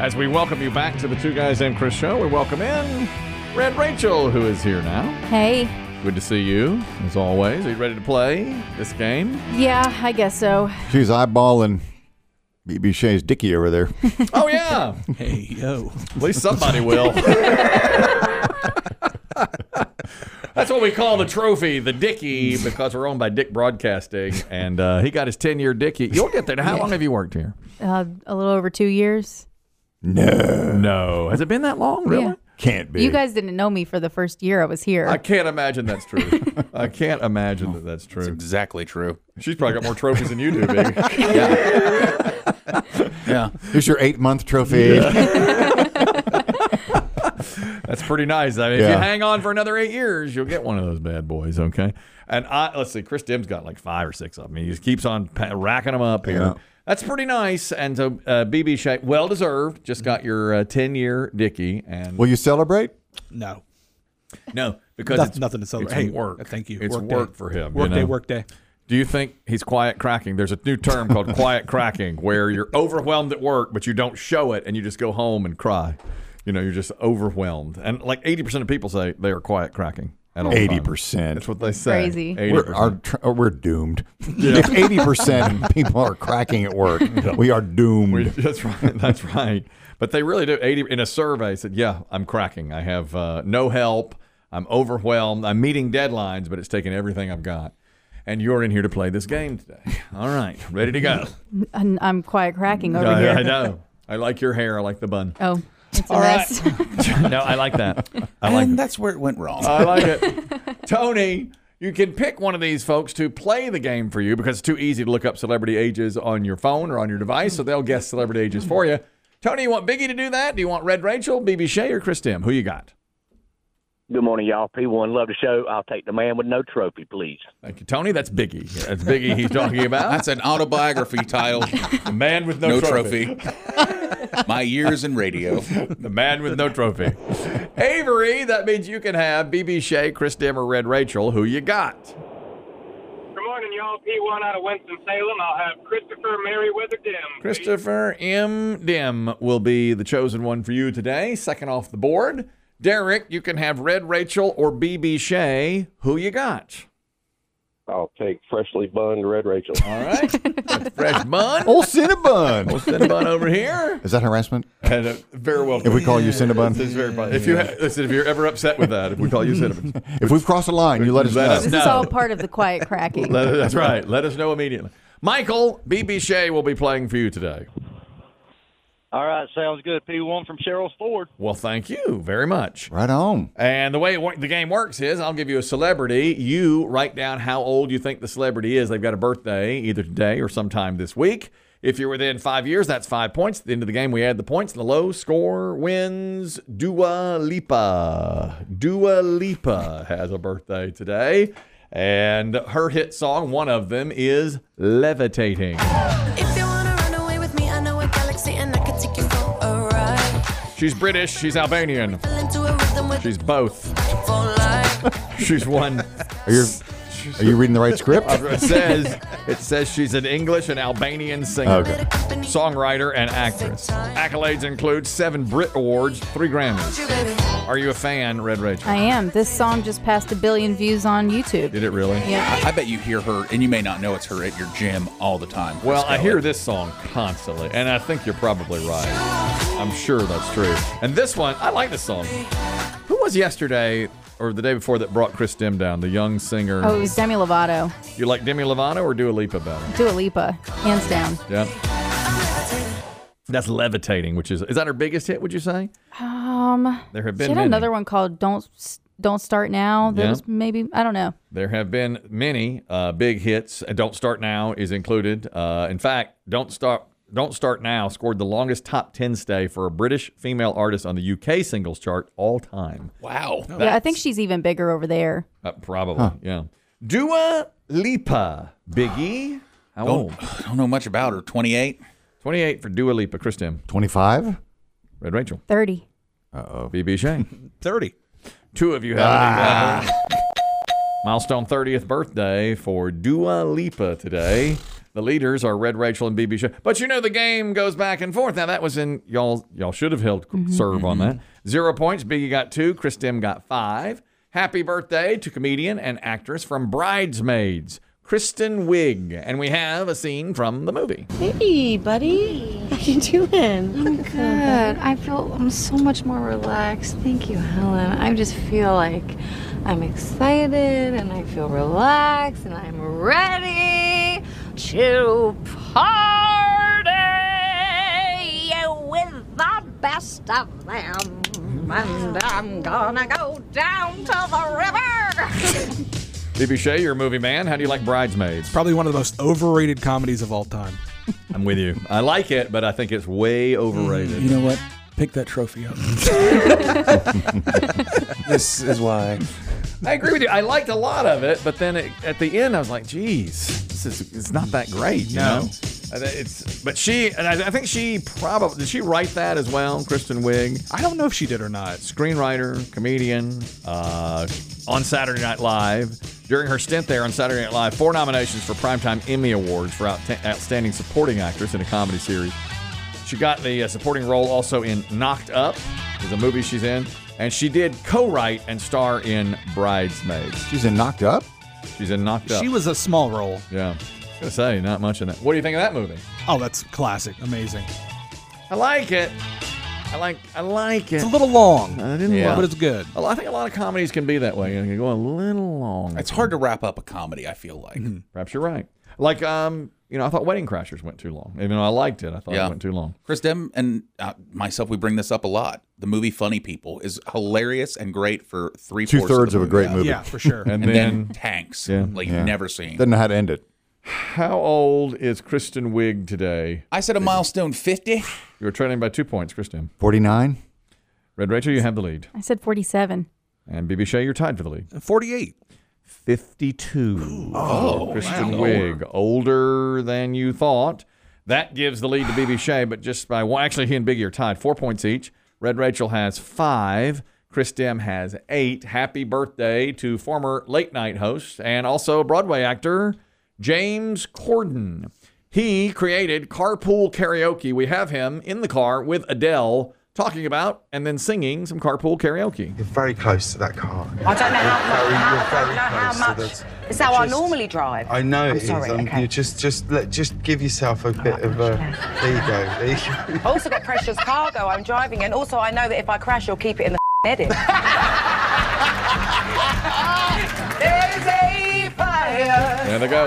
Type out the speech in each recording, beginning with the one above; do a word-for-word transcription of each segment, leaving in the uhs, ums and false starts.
As we welcome you back to the Two Guys Named Chris show, we welcome in Red Rachel, who is here now. Hey. Good to see you, as always. Are you ready to play this game? Yeah, I guess so. She's eyeballing B B Shay's Dickie over there. Oh, yeah. Hey, yo. At least somebody will. That's what we call the trophy, the Dickie, because we're owned by Dick Broadcasting, and uh, he got his ten-year Dickie. You'll get there. Now, how long have you worked here? Uh, a little over two years. No. No. Has it been that long, really? Yeah. Can't be. You guys didn't know me for the first year I was here. I can't imagine that's true. I can't imagine that that's true. That's exactly true. She's probably got more trophies than you do, Big. Yeah. Yeah. Here's your eight-month trophy. That's pretty nice. I mean, Yeah. if you hang on for another eight years, you'll get one of those bad boys, okay? And I let's see, Chris Dim's got like five or six of them. He just keeps on pa- racking them up here. Yeah. That's pretty nice. And so uh, B B Shea, well-deserved, just got your uh, ten-year Dickie. And Will you celebrate? No. No, because Nothing, it's, nothing to celebrate. it's Hey, work. thank you. It's Work work day. for him. Work you day, know? work day. Do you think he's quiet cracking? There's a new term called quiet cracking, where you're overwhelmed at work, but you don't show it, and you just go home and cry. You know, you're just overwhelmed. And like eighty percent of people say they are quiet cracking at all eighty times. percent. That's what they say. Crazy. eighty percent. We're, our, tr- oh, we're doomed. If eighty percent of people are cracking at work, we are doomed. We- that's right. That's right. But they really do. eighty in a survey said, yeah, I'm cracking. I have uh, no help. I'm overwhelmed. I'm meeting deadlines, but it's taking everything I've got. And you're in here to play this game today. All right. Ready to go. And I'm quiet cracking over I, here. I know. I like your hair. I like the bun. Oh, it's a All right. mess. No, I like that. I like and it. that's where it went wrong. I like it. Tony, you can pick one of these folks to play the game for you because it's too easy to look up celebrity ages on your phone or on your device, so they'll guess celebrity ages for you. Tony, you want Biggie to do that? Do you want Red Rachel, B B Shea, or Chris Tim? Who you got? Good morning, y'all. P one, love the show. I'll take the man with no trophy, please. Thank you, Tony. That's Biggie. That's Biggie he's talking about. That's an autobiography title. The man with no, No trophy. trophy. My years in radio. The man with no trophy. Avery, that means you can have B B Shea, Chris Tim, or Red Rachel. Who you got? Good morning, y'all. P one out of Winston-Salem. I'll have Christopher Merriweather Dim. please. Christopher M. Dim will be the chosen one for you today. Second off the board. Derek, you can have Red Rachel or B B Shea. Who you got? I'll take freshly bunned Red Rachel. All right. That's fresh bun. Old Cinnabon. Old Cinnabon over here. Is that harassment? And, uh, very well. If we call you Cinnabon? This is very fun. If you ha- listen, if you're ever upset with that, if we call you Cinnabon, If we've crossed a line, you let us Let know. us This know. is all part of the quiet cracking. let, that's right. Let us know immediately. Michael, B B Shea will be playing for you today. All right, sounds good. P one from Cheryl's Ford. Well, thank you very much. Right on. And the way it, wor- the game works is I'll give you a celebrity. You write down how old you think the celebrity is. They've got a birthday either today or sometime this week. If you're within five years, that's five points. At the end of the game, we add the points. The low score wins Dua Lipa. Dua Lipa has a birthday today. And her hit song, one of them, is Levitating. If you wanna run away with me, I know a galaxy and I can take you for a ride. She's British. She's Albanian. Fell into a rhythm with She's both. for life. She's one. Are you, are you reading the right script? It says it says she's an English and Albanian singer, Okay. songwriter, and actress. Accolades include seven Brit Awards, three Grammys. You, baby. Are you a fan, Red Rachel? I am. This song just passed a billion views on YouTube. Did it really? Yeah. I bet you hear her, and you may not know it's her at your gym all the time. Well, I Scarlett. hear this song constantly, and I think you're probably right. I'm sure that's true. And this one, I like this song. Who was yesterday or the day before that brought Chris Dim down? The young singer. Oh, it was Demi Lovato. You like Demi Lovato or Dua Lipa better? Dua Lipa, hands down. Yeah. That's Levitating, which is is that her biggest hit? Would you say? Um, There have she been had many. another one called "Don't Don't Start Now." That Yeah. was maybe I don't know. There have been many uh, big hits. And Don't Start Now is included. Uh, in fact, Don't Start Don't Start Now scored the longest top ten stay for a British female artist on the U K singles chart all time. Wow. Yeah, I think she's even bigger over there. Uh, probably, yeah. Dua Lipa, Biggie. How old? I don't know much about her. twenty-eight? twenty-eight for Dua Lipa. Chris Tim. twenty-five? Red Rachel. Thirty. Uh-oh. B B Shane. thirty. Two of you have Ah. Milestone thirtieth birthday for Dua Lipa today. The leaders are Red Rachel and B B Shea. But you know the game goes back and forth. Now that was in y'all. Y'all should have held Mm-hmm. serve on that. Zero points. Biggie got two. Chris Dim got five. Happy birthday to comedian and actress from Bridesmaids, Kristen Wiig. And we have a scene from the movie. Hey, buddy. How you doing? I'm good. I feel I'm so much more relaxed. Thank you, Helen. I just feel like I'm excited and I feel relaxed and I'm ready to party with the best of them. And I'm gonna go down to the river. B B Shea, you're a movie man. How do you like Bridesmaids? Probably one of the most overrated comedies of all time. I'm with you. I like it, but I think it's way overrated. You know what? Pick that trophy up. This is why. I agree with you. I liked a lot of it, but then it, at the end, I was like, "Geez, this is it's not that great." You No. know? And It's but she and I, I think she probably did. She write that as well, Kristen Wiig, I don't know if she did or not. screenwriter, comedian, uh, on Saturday Night Live. During her stint there on Saturday Night Live, four nominations for Primetime Emmy Awards for out- Outstanding Supporting Actress in a Comedy Series. She got the uh, supporting role also in Knocked Up, is a movie she's in, and she did co-write and star in Bridesmaids. She's in Knocked Up? She's in Knocked Up. She was a small role. Yeah. I was gonna say, not much in that. What do you think of that movie? Oh, that's classic. Amazing. I like it. I like I like it. It's a little long, I didn't Yeah. love but it's good. it. I think a lot of comedies can be that way. You can go a little long. It's hard to wrap up a comedy, I feel like. Perhaps you're right. Like, um, you know, I thought Wedding Crashers went too long. Even though I liked it, I thought Yeah. it went too long. Chris Dem and uh, myself, we bring this up a lot. The movie Funny People is hilarious and great for three Two fourths thirds of, the a great movie. movie. Yeah, for sure. And, And then, then tanks, Yeah. like Yeah. you've never seen. Doesn't know how to end it. how old is Kristen Wiig today? I said a milestone fifty. You were trailing by two points, Kristen. forty-nine? Red Rachel, you have the lead. I said forty-seven. And B B Shea, you're tied for the lead. forty-eight. fifty-two. Oh, Kristen wow. Wiig, older than you thought. That gives the lead to B B Shea, but just by one. Actually, he and Biggie are tied, four points each. Red Rachel has five. Chris Dem has eight. Happy birthday to former late night host and also Broadway actor James Corden. He created Carpool Karaoke. We have him in the car with Adele talking about and then singing some carpool karaoke. You're very close to that car. I don't know how Very- much. you're I very don't know how close to much. that. It's how I Just- normally drive. I know I'm it is. sorry, Um, okay. You just, just, let, just give yourself a bit of a. There you go. There you go. I also got precious cargo I'm driving, and also I know that if I crash, you'll keep it in the edit. There's a fire. There they go.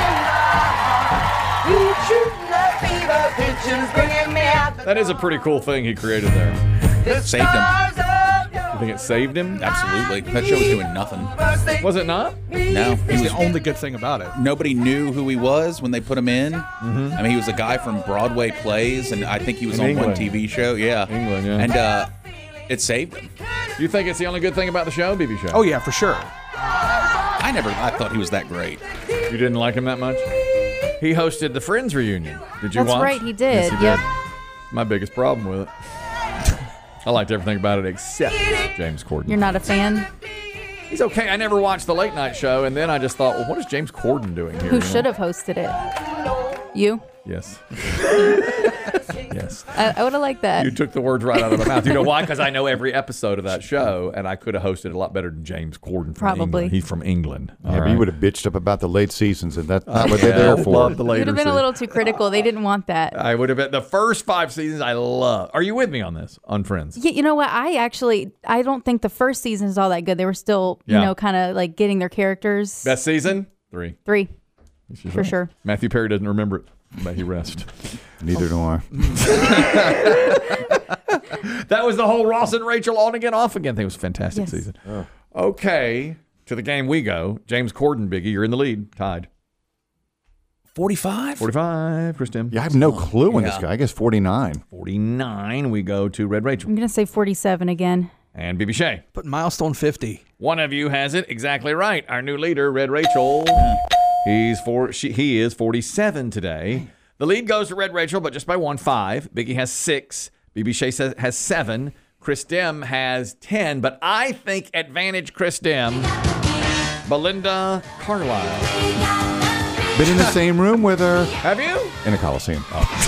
You shooting the fever pitches, bringing me out the That is a pretty cool thing he created there. Saved him. You think it saved him? Absolutely. That show was doing nothing. Was it not? No, he It's was. the only good thing about it. Nobody knew who he was when they put him in. I mean, he was a guy from Broadway plays, and I think he was In on England. one T V show. Yeah, England, yeah. And uh, it saved him. You think it's the only good thing about the show, B B Show? Oh, yeah, for sure. I never. I thought he was that great. You didn't like him that much? He hosted the Friends reunion. Did you That's watch? right, he did. Yes, he Yep. did. My biggest problem with it. I liked everything about it except James Corden. You're not a fan? He's okay. I never watched the late night show, and then I just thought, well, what is James Corden doing here? Who You know? should have hosted it? You? Yes. Yes. I, I would have liked that. You took the words right out of my mouth. You know why? Because I know every episode of that show, and I could have hosted it a lot better than James Corden from Probably. England. He's from England. Yeah, all but right? you would have bitched up about the late seasons, and that's not what Yeah, they're there I for. love the You'd later have been a season. little too critical. They didn't want that. I would have been. The first five seasons I love. Are you with me on this, on Friends? Yeah, you know what? I actually, I don't think the first season is all that good. They were still, you Yeah. know, kind of like getting their characters. Best season? Three. Three. She's For right. sure. Matthew Perry doesn't remember it. May he rest. Neither do I. That was the whole Ross and Rachel on again, off again thing. It was a fantastic Yes. season. Okay, to the game we go. James Corden, Biggie, you're in the lead, tied. Forty-five. forty-five, Chris Tim. Yeah, I have no clue on this Yeah. guy. I guess forty-nine. forty-nine, we go to Red Rachel. I'm going to say forty-seven again. And B B Shea. But milestone fifty. One of you has it exactly right. Our new leader, Red Rachel. He's for she, he is forty-seven today. The lead goes to Red Rachel, but just by one, five. Biggie has six. B B Shea says, has seven. Chris Dem has ten, but I think advantage Chris Dem Belinda Carlisle. Been in the same room with her. Have you? In a Coliseum.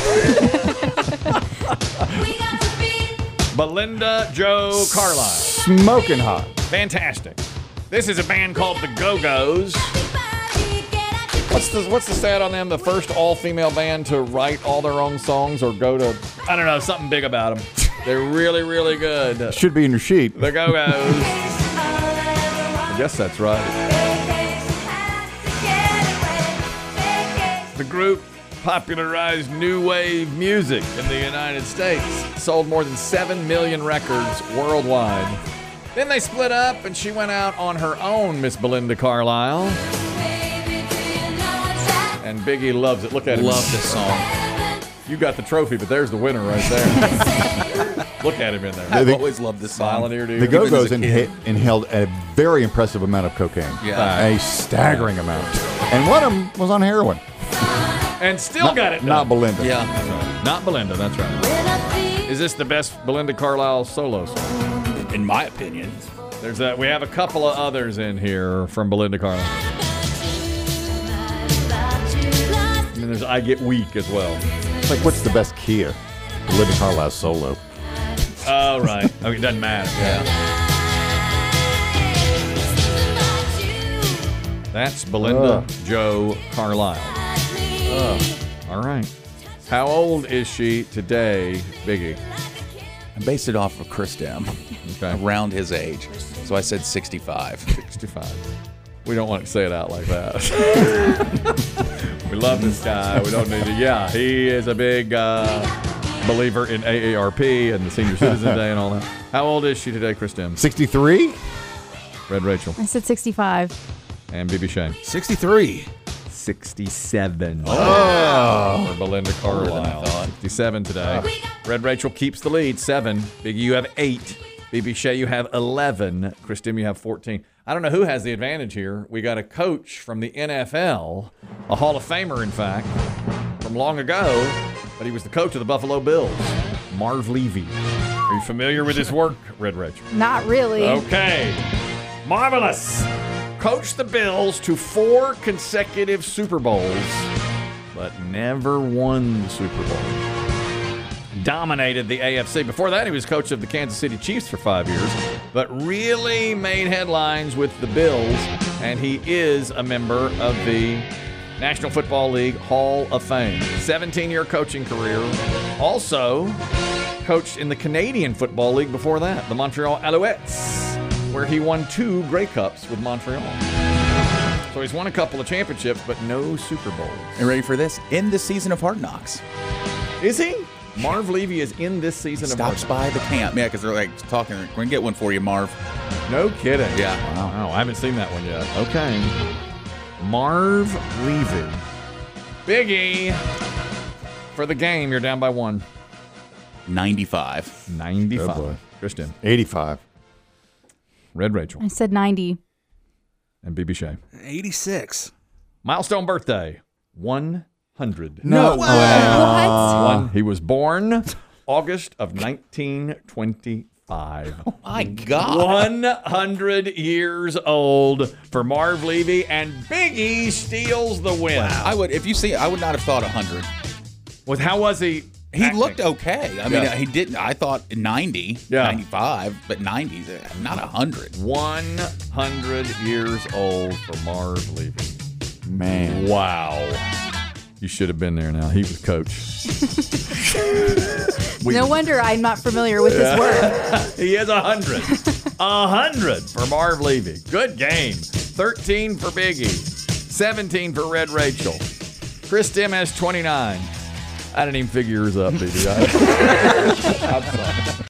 Belinda Joe Carlisle. Smoking hot. Fantastic. This is a band called the Go-Go's. What's the what's the stat on them? The first all-female band to write all their own songs or go to, I don't know, something big about them. They're really, really good. Should be in your sheet. The Go-Go's. I guess that's right. The group popularized new wave music in the United States. Sold more than seven million records worldwide. Then they split up and she went out on her own, Miss Belinda Carlisle. And Biggie loves it. Look at him. Love this song. You got the trophy, but there's the winner right there. Look at him in there. I've The- always loved this song. Smiling ear to ear. The Go-Go's Even as a inha- inhaled a very impressive amount of cocaine. Yeah. A staggering amount. And one of them was on heroin. And still Not- got it done. Not Belinda. Yeah. Not Belinda, that's right. Is this the best Belinda Carlisle solo song? In my opinion. There's a, we have a couple of others in here from Belinda Carlisle. And then there's I Get Weak as well. It's like, what's the best key of Belinda Carlisle's solo? Oh, right. Okay, it doesn't matter. Yeah. That's Belinda Ugh. Joe Carlisle. Ugh. All right. How old is she today, Biggie? I based it off of Chris Dem. Okay. Around his age. So I said sixty-five. sixty-five. We don't want to say it out like that. We love this guy. We don't need to. Yeah, he is a big uh, believer in A A R P and the Senior Citizen Day and all that. How old is she today, Chris Dem? sixty-three? Red Rachel. I said sixty-five. And B B Shane. sixty-three. sixty-seven. Oh. For Belinda Carlisle. sixty-seven today. Red Rachel keeps the lead, seven. Biggie, you have eight. B B Shea, you have eleven. Chris Dim, you have fourteen. I don't know who has the advantage here. We got a coach from the N F L, a Hall of Famer, in fact, from long ago, but he was the coach of the Buffalo Bills, Marv Levy. Are you familiar with his work, Red Rachel? Not really. Okay. Marvelous. Coached the Bills to four consecutive Super Bowls, but never won the Super Bowl. Dominated the A F C. Before that, he was coach of the Kansas City Chiefs for five years, but really made headlines with the Bills, and he is a member of the National Football League Hall of Fame. seventeen-year coaching career. Also coached in the Canadian Football League before that, the Montreal Alouettes, where he won two Grey Cups with Montreal. So he's won a couple of championships, but no Super Bowls. And ready for this? In the season of Hard Knocks. Is he? Marv Levy is in this season of Stops Hard by the camp. Yeah, because they're like talking. We're going to get one for you, Marv. Knocks. No kidding. Yeah. Wow. I haven't seen that one yet. Okay. Marv Levy. Biggie. For the game, you're down by one. ninety-five. ninety-five. Oh boy. Christian. eighty-five. Red Rachel. I said ninety. And B B Shea. eighty-six. Milestone birthday. one hundred. No way. One. He was born August of nineteen twenty-five. Oh my God. one hundred years old for Marv Levy, and Biggie steals the win. I would, if you see, I would not have thought one hundred. With how was he? He acting? looked okay. I mean, Yeah. he didn't. I thought ninety, Yeah. ninety-five, but ninety, not one hundred. one hundred years old for Marv Levy. Man. Wow. You should have been there now. He was coach. We- No wonder I'm not familiar with his work. He is a hundred. A hundred for Marv Levy. Good game. thirteen for Biggie. seventeen for Red Rachel. Chris Dim has twenty-nine. I didn't even figure yours up, B B. I'm sorry.